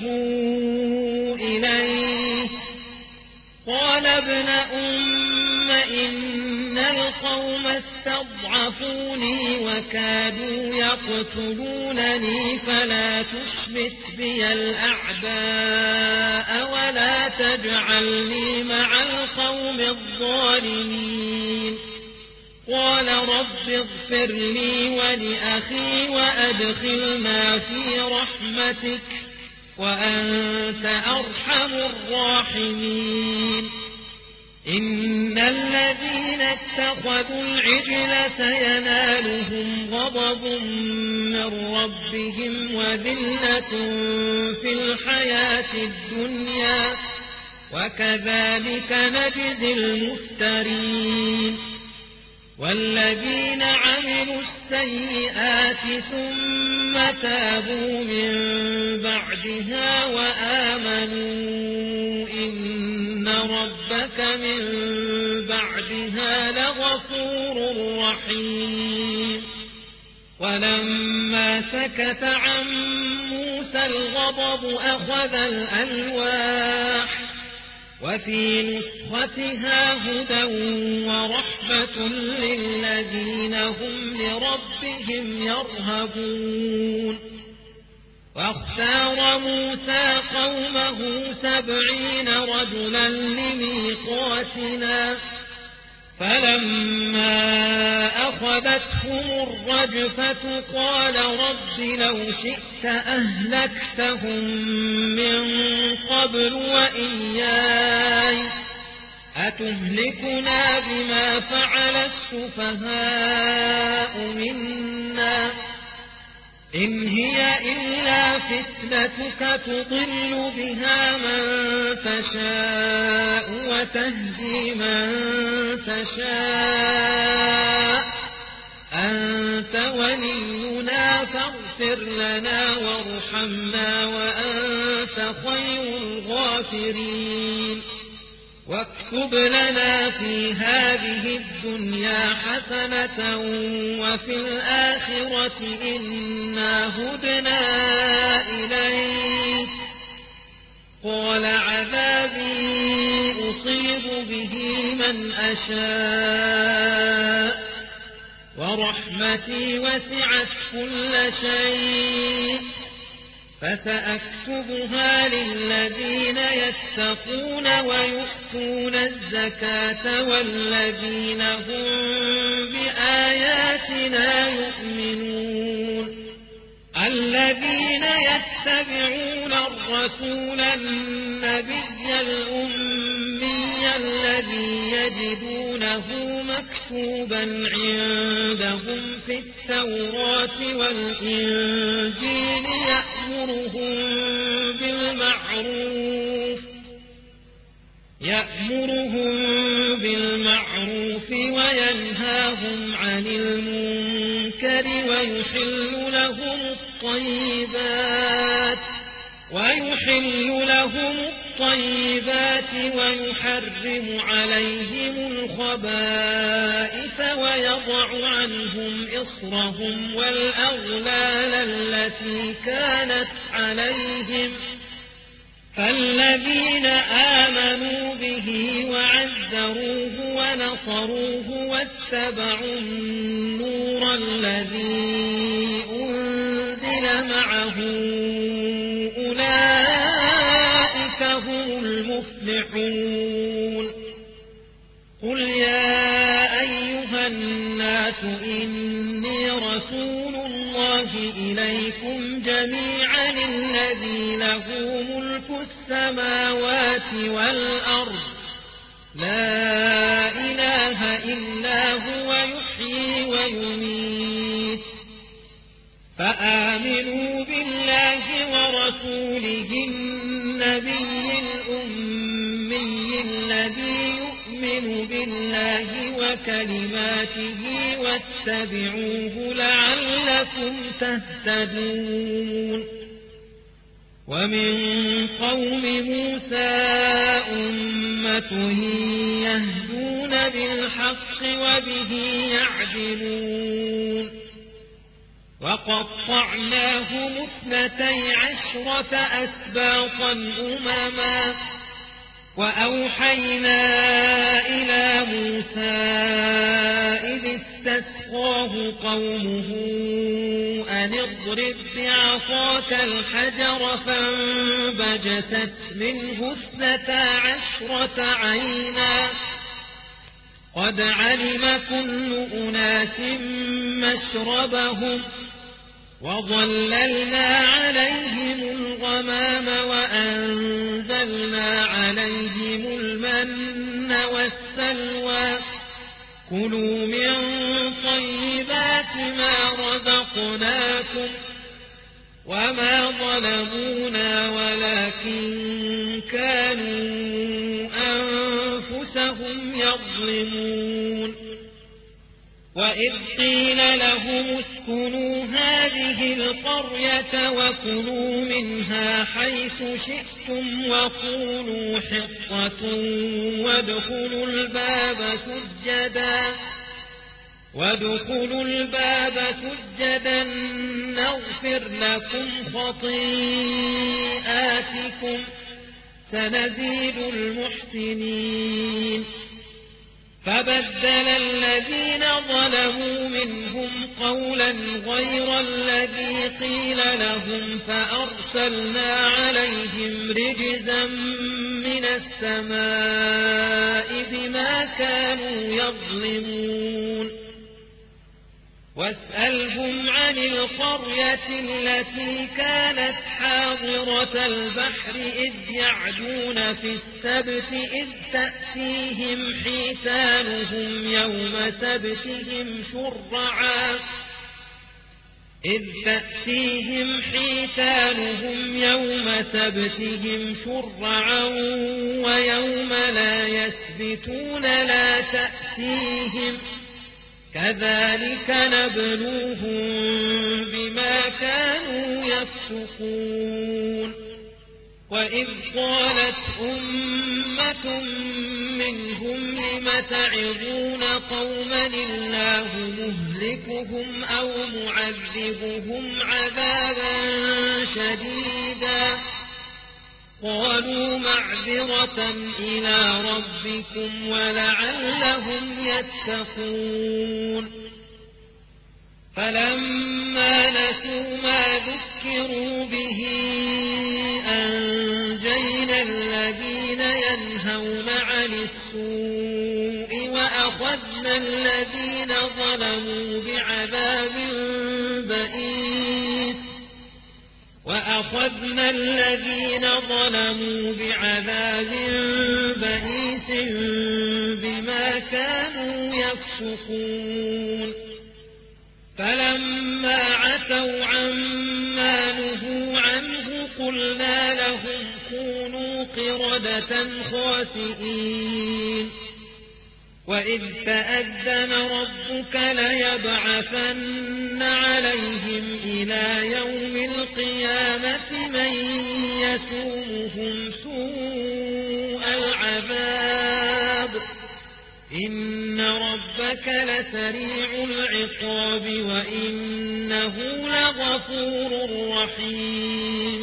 إليه قال ابن أم إن القوم استضعفوني وكادوا يقتلونني فلا تشمت بي الأعداء ولا تجعلني مع القوم الظالمين. قال رب اغفر لي ولأخي وأدخلنا في رحمتك وأنت أرحم الراحمين. إن الذين اتخذوا العجل سينالهم غضب من ربهم وذلة في الحياة الدنيا وكذلك نجزي المفترين. والذين عملوا السيئات ثم تابوا من بعدها وآمنوا إن ربك من بعدها لغفور رحيم. ولما سكت عن موسى الغضب أخذ الألواح وفي نسختها هدى ورحمة للذين هم لربهم يرهبون. واختار موسى قومه سبعين رجلا لميقاتنا فلما أخذتهم الرجفة قال رب لو شئت أهلكتهم من قبل وإياي أتهلكنا بما فعل السفهاء منا إن هي إلا فتنتك تضل بها من تشاء وتهدي من تشاء أنت ولينا فاغفر لنا وارحمنا وأنت خير الغافرين. واكتب لنا في هذه الدنيا حسنة وفي الآخرة إنا هدنا إليك. قال عذابي أصيب به من أشاء ورحمتي وسعت كل شيء فسأكتبها للذين يتقون ويؤتون الزكاة والذين هم بآياتنا يؤمنون. الذين يتبعون الرسول النبي الأمي الذي يجدونه مكتوبا عندهم في التوراة والإنجيل يأمرهم بالمعروف يأمرهم بالمعروف وينهاهم عن المنكر ويحل لهم الطيبات ويحل لهم الطيبات ويحرم عليهم الخبائث ويضع عنهم إصرهم والأغلال التي كانت عليهم. فالذين آمنوا به وعزروه ونصروه واتبعوا النور الذي أنزل معه أولئك هم المفلحون. قل يا أيها الناس إني رسول الله إليكم جميعا الذي له ملك السماوات والأرض لا إله إلا هو يحيي ويميت فآمنوا بالله ورسوله النبي الأمي الذي يؤمن بالله وكلماته واتبعوه لعلكم تهتدون ومن قوم موسى أمة يهدون بالحق وبه يعدلون وقطعناهم اثنتي عشرة أسباطا أمما وأوحينا إلى موسى إذ استسقاه قومه أن اضرب بعصاك الحجر فانبجست منه اثنتا عشرة عينا قد علم كل أناس مشربهم وظللنا عليهم الغمام وأنزلنا عليهم المن والسلوى كلوا من طيبات ما رزقناكم وما ظلمونا ولكن كانوا أنفسهم يظلمون وإذ قيل لهم اسكنوا هذه القرية وكلوا منها حيث شئتم وقولوا حطة وادخلوا الباب سجدا وادخلوا الباب سجدا نغفر لكم خطيئاتكم سنزيد المحسنين فبدل الذين ظلموا منهم قولا غير الذي قيل لهم فأرسلنا عليهم رجزا من السماء بما كانوا يظلمون واسألهم عن القرية التي كانت حاضرة البحر إذ يعدون في السبت إذ تأتيهم حيتانهم يوم سبتهم شرعا إذ تأتيهم حيتانهم يوم سبتهم شرعا ويوم لا يسبتون لا تأتيهم كذلك نبلوهم بما كانوا يفسقون وإذ قالت أمة منهم لم تعظون قوما الله مهلكهم أو معذبهم عذابا شديدا قالوا معذرة إلى ربكم ولعلهم يتقون فلما نسوا ما ذكروا به أنجينا الذين ينهون عن السوء وأخذنا الذين ظلموا بعذاب بئيس وأخذنا الذين ظلموا بعذاب بئيس بما كانوا يفسقون فلما عتوا عما نهوا عنه قلنا لهم كونوا قردة خاسئين وإذ تأذن ربك ليبعثن عليهم إلى يوم القيامة من يسومهم سوء العذاب إن ربك لسريع العقاب وإنه لغفور رحيم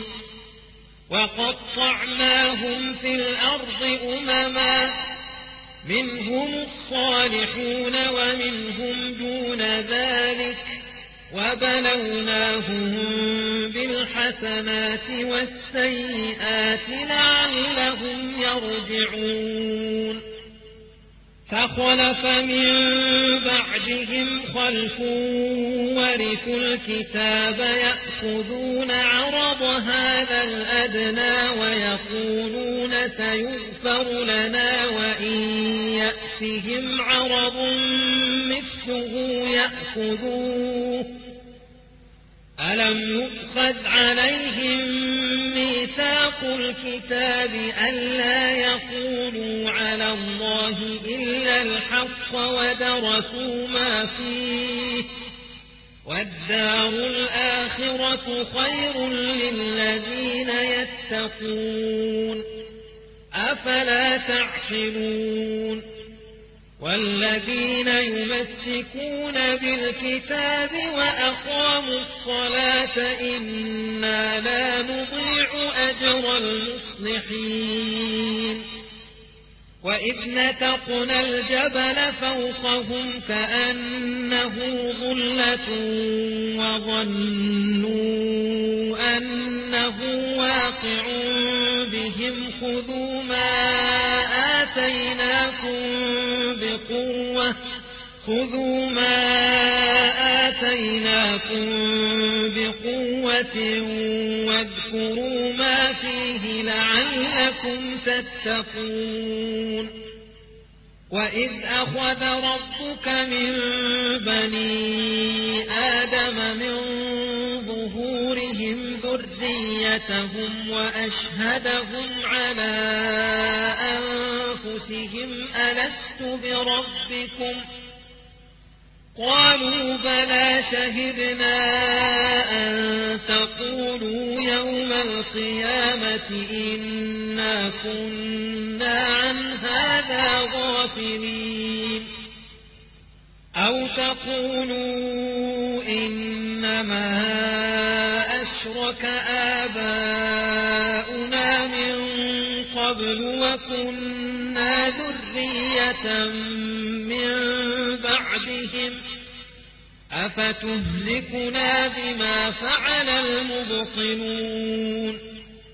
وقطعناهم في الأرض أمما منهم الصالحون ومنهم دون ذلك وبلوناهم بالحسنات والسيئات لعلهم يرجعون فخلف من بعدهم خلف ورثوا الكتاب يأخذون عرض هذا الأدنى ويقولون فسيغفر لنا وإن يأتهم عرض مثله يأخذوه ألم يؤخذ عليهم ميثاق الكتاب ألا يقولوا على الله إلا الحق ودرسوا ما فيه والدار الآخرة خير للذين يتقون أفلا تعقلون والذين يمسكون بالكتاب وأقاموا الصلاة إنا لا نضيع أجر المصلحين وإذ نتقنا الجبل فوقهم كأنه ظلة وظنوا أنه واقع بهم خذوا ما آتيناكم بقوة خذوا ما آتيناكم بقوة واذكروا ما فيه لعلكم تتقون وإذ أخذ ربك من بني آدم من ظهورهم ذريتهم وأشهدهم على أنفسهم ألست بربكم قالوا بلى شهدنا أن تقولوا يوم القيامة إنا كنا عن هذا غافلين أو تقولوا إنما أشرك آباؤنا من قبل وكنا ذرية من بعدهم أفتهلكنا بما فعل المبطلون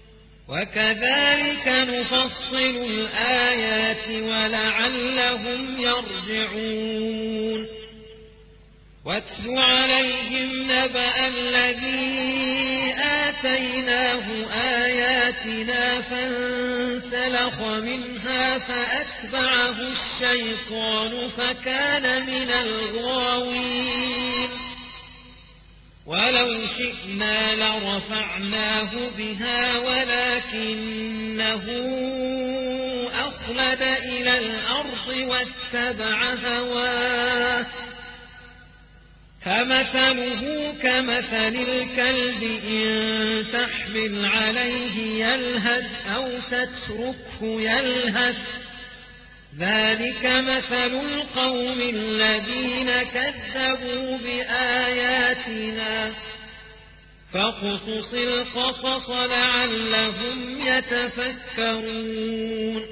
وكذلك نفصل الآيات ولعلهم يرجعون واتل عليهم نبأ الذي آتيناه آياتنا فانسلخ منها فأتبعه الشيطان فكان من الغاوين ولو شئنا لرفعناه بها ولكنه أخلد إلى الأرض واتبع هواه فمثله كمثل الكلب إن تحمل عليه يلهث أو تتركه يلهث ذلك مثل القوم الذين كذبوا بآياتنا فاقصص القصص لعلهم يتفكرون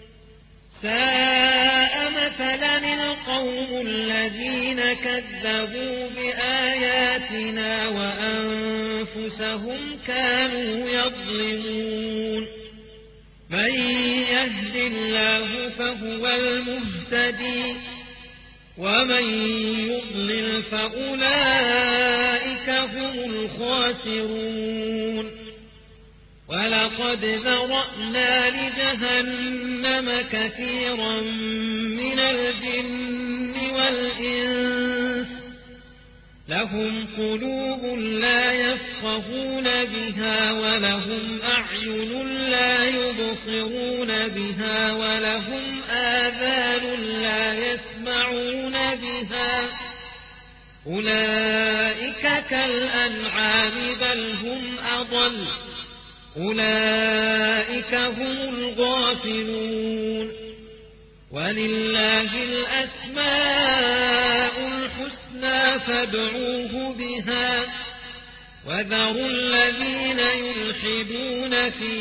ساء مثلا القوم الذين كذبوا بآياتنا وأنفسهم كانوا يظلمون من يهد الله فهو المهتدي ومن يضلل فأولئك هم الخاسرون ولقد ذرأنا لجهنم كثيرا من الجن والإنس لهم قلوب لا يفقهون بها ولهم أعين لا يبصرون بها ولهم آذان لا يسمعون بها أولئك كالأنعام بل هم أضل أولئك هم الغافلون ولله الأسماء الحسنى فادعوه بها وذروا الذين يلحدون في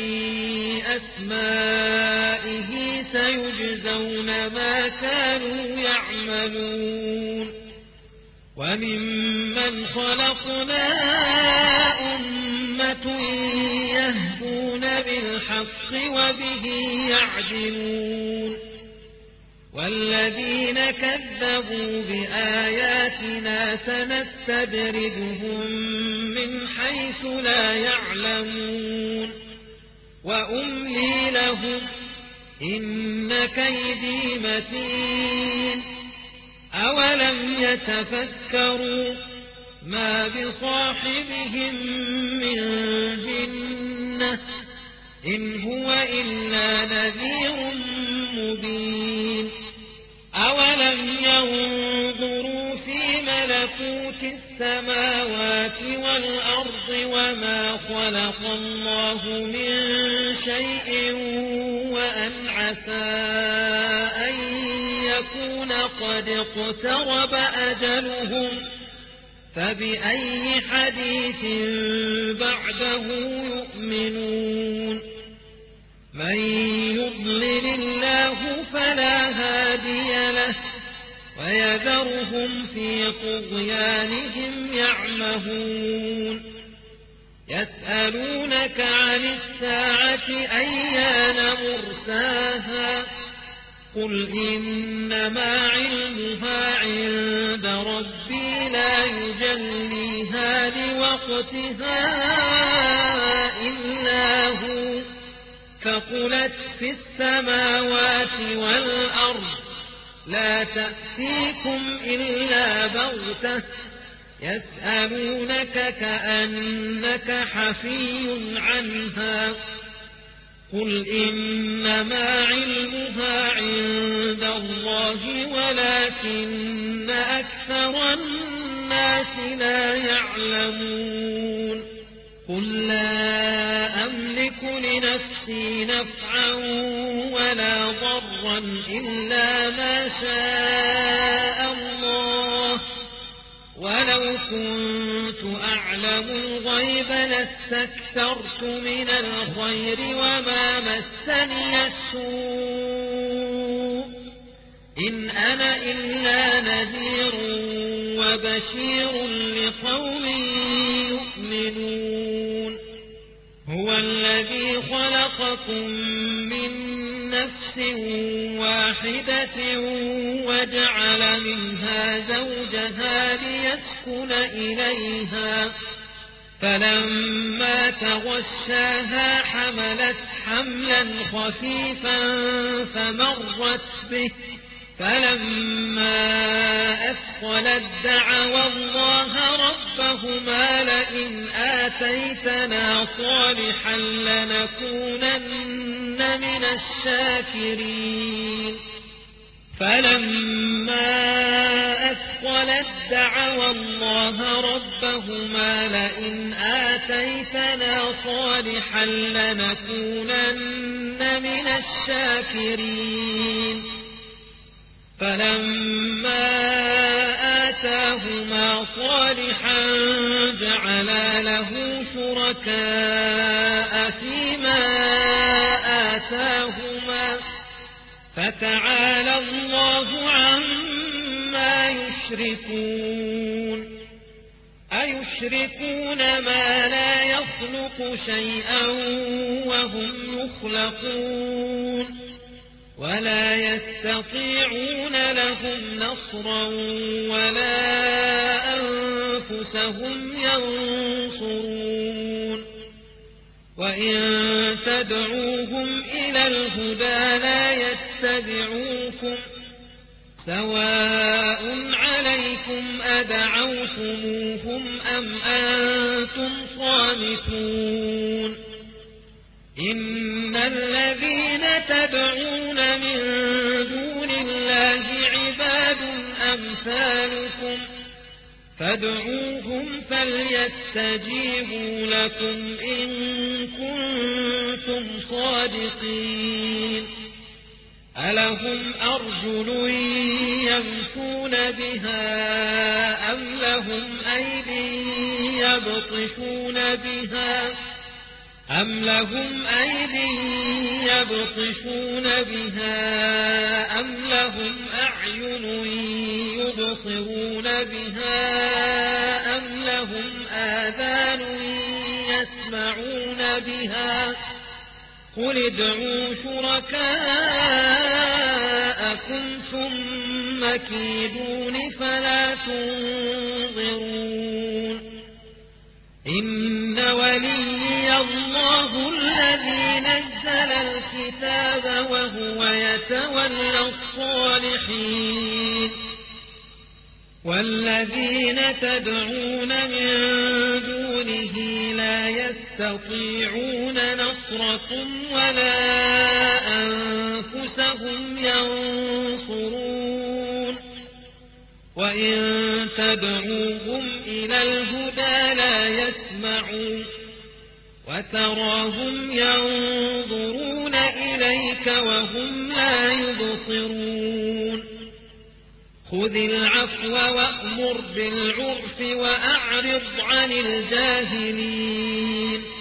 أسمائه سيجزون ما كانوا يعملون وممن خلقنا أمة يهدون بالحق وبه يعدلون والذين كذبوا بآياتنا سنستدرجهم من حيث لا يعلمون وأملي لهم لهم إن كيدي متين أولم يتفكروا ما بصاحبهم من جنة إن هو إلا نذير مبين أولم ينظروا في ملكوت السماوات والأرض وما خلق الله من شيء وأن عسى أن يكون قد اقترب أجلهم فبأي حديث بعده يؤمنون من يضلل الله فلا هادي له ويذرهم في طغيانهم يعمهون يسألونك عن الساعة أيان مرساها قل إنما علمها عند ربي لا يجليها لوقتها إلا هو ثقلت في السماوات والأرض لا تأتيكم إلا بغتة يسألونك كأنك حفي عنها قل إنما علمها عند الله ولكن أكثر الناس لا يعلمون قل لا أملك لنفسي نفعا ولا ضرا إلا ما شاء الله ولو كنت أعلم الغيب لاستكثرت من الخير وما مسني السوء إن أنا إلا نذير وبشير لقوم يؤمنون هو الذي خلقكم من نفس واحدة وجعل منها زوجها ليسكن إليها فلما تغشاها حملت حملا خفيفا فمرت به فلما أثقلت دعوا الله ربهما لئن آتيتنا صالحا لنكونن من الشاكرين فلما أثقلت دعوا الله ربهما لئن آتيتنا صالحا لنكونن من الشاكرين فلما آتاهما صالحا جعلا له شركاء فيما آتاهما فتعالى الله عما يشركون أيشركون ما لا يخلق شيئا وهم يخلقون ولا يستطيعون لهم نصرا ولا أنفسهم ينصرون وإن تدعوهم إلى الهدى لا يتبعوكم سواء عليكم أدعوتموهم أم أنتم صامتون إن الذين تدعون من دون الله عباد أمثالكم فادعوهم فليستجيبوا لكم إن كنتم صادقين ألهم أرجل يمشون بها أم لهم أيدي يبطشون بها أم لهم أيدي يبطشون بها أم لهم أعين يبصرون بها أم لهم آذان يسمعون بها قل ادعوا شركاءكم ثم كيدون فلا تنظرون إن ولي الله الذي نزل الكتاب ويتولى الصالحين والذين تدعون من دونه لا يستطيعون نصركم ولا أنفسهم ينصرون وإن تدعوهم إلى الهدى لا يسمعون وتراهم ينظرون إليك وهم لا يبصرون خذ العفو وأمر بالعرف وأعرض عن الجاهلين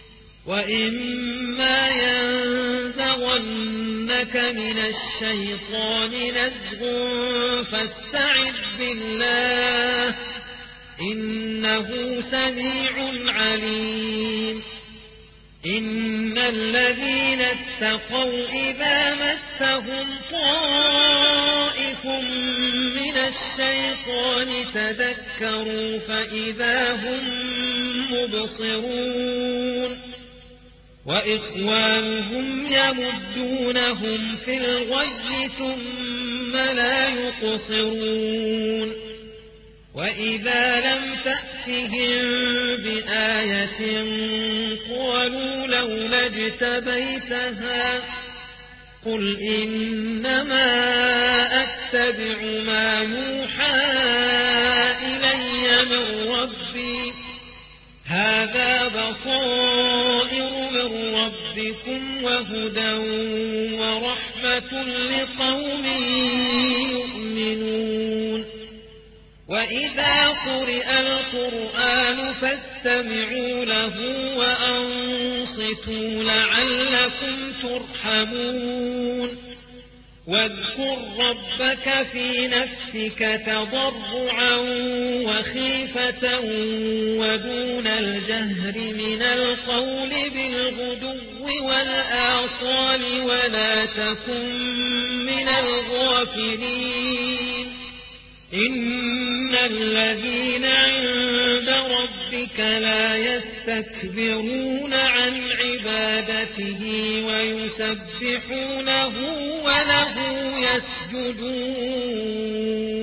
وإما ينزغنك من الشيطان نزغ فاستعذ بالله إنه سميع عليم إن الذين اتقوا إذا مسهم طائف من الشيطان تذكروا فإذا هم مبصرون وإخوانهم يمدونهم في الغي ثم لا يقصرون وإذا لم تأتهم بآية قالوا لولا اجتبيتها قل إنما أتبع ما يوحى إلي من ربي هذا بصائر من ربكم وهدى ورحمة لقوم يؤمنون وإذا قرئ القرآن فاستمعوا له وأنصتوا لعلكم ترحمون واذكر ربك في نفسك تضرعا وخيفة ودون الجهر من القول بالغدو والآصال ولا تكن من الغافلين إن الذين عند ربك لا يستكبرون عن عبادته ويسبحونه وله يسجدون